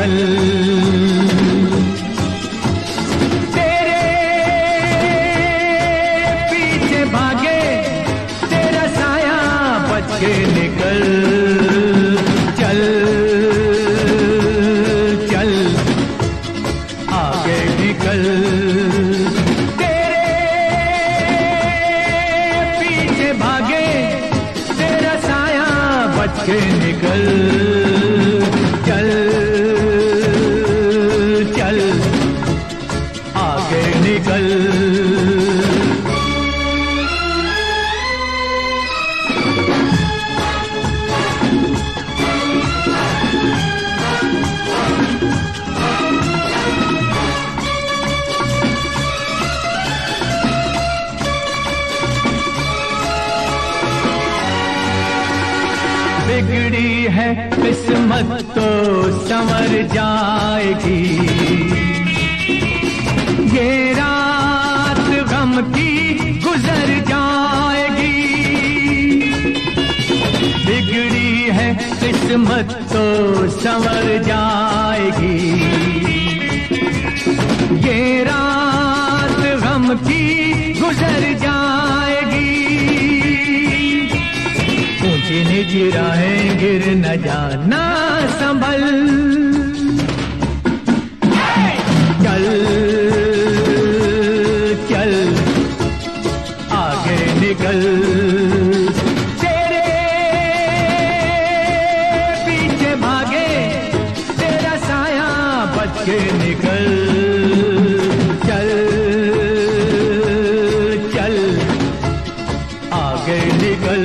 निकल। तेरे पीछे भागे तेरा साया बच के निकल। चल चल आगे निकल। तेरे पीछे भागे तेरा साया बच के निकल। चल चल आगे निकल। बिगड़ी है किस्मत तो संवर जाएगी। ये रात गम की गुजर जाएगी। बिगड़ी है किस्मत तो संवर जाएगी। ये रात गम की गुजर जाएगी। ऊंची नीची राहें गिर न जाना संभल। चल चल आगे निकल। तेरे पीछे भागे तेरा साया बच के निकल। चल चल आगे निकल।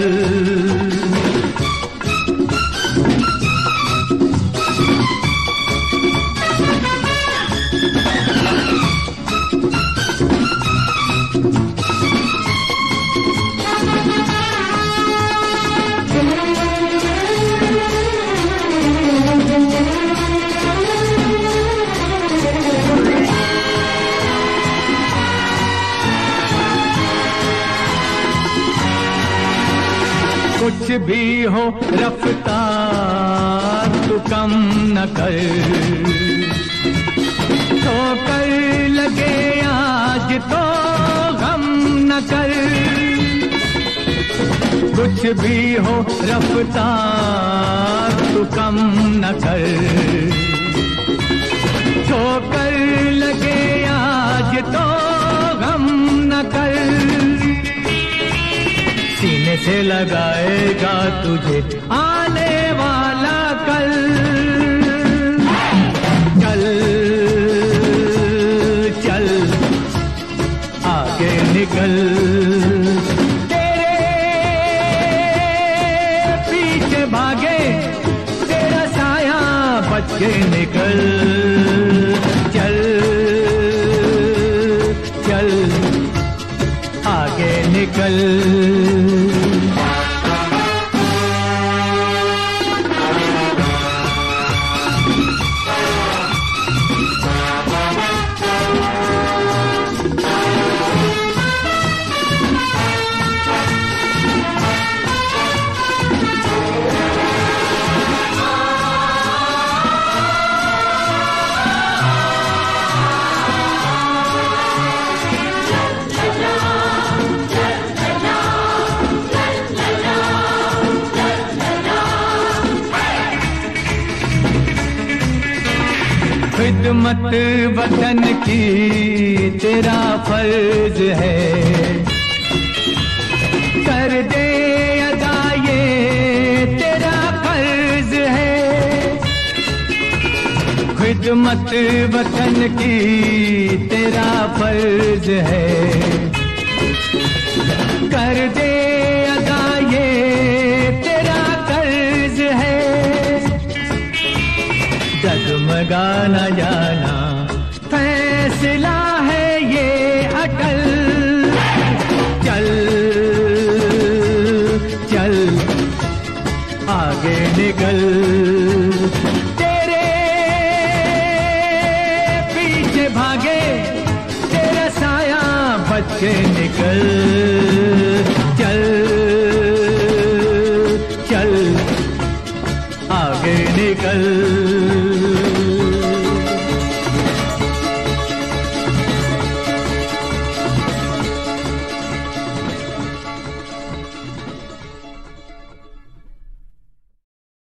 कुछ भी हो रफ्तार तू कम न कर। ठोकर लगे आज तो गम न कर। कुछ भी हो रफ्तार तू कम न कर। ठोकर लगे आज तो गम न कर। सीने से लगाएगा तुझे आने वाला कल। चल चल आगे निकल। तेरे पीछे भागे तेरा साया बच के निकल। चल चल आगे निकल। खिदमत वतन की तेरा फर्ज है। कर दे अदा ये तेरा फर्ज है। खिदमत वतन की तेरा फर्ज है। कर दे अदा ये तेरा कर्ज है। डगमगा न जाना फैसला है ये अटल। चल चल आगे निकल। तेरे पीछे भागे तेरा साया बच के निकल।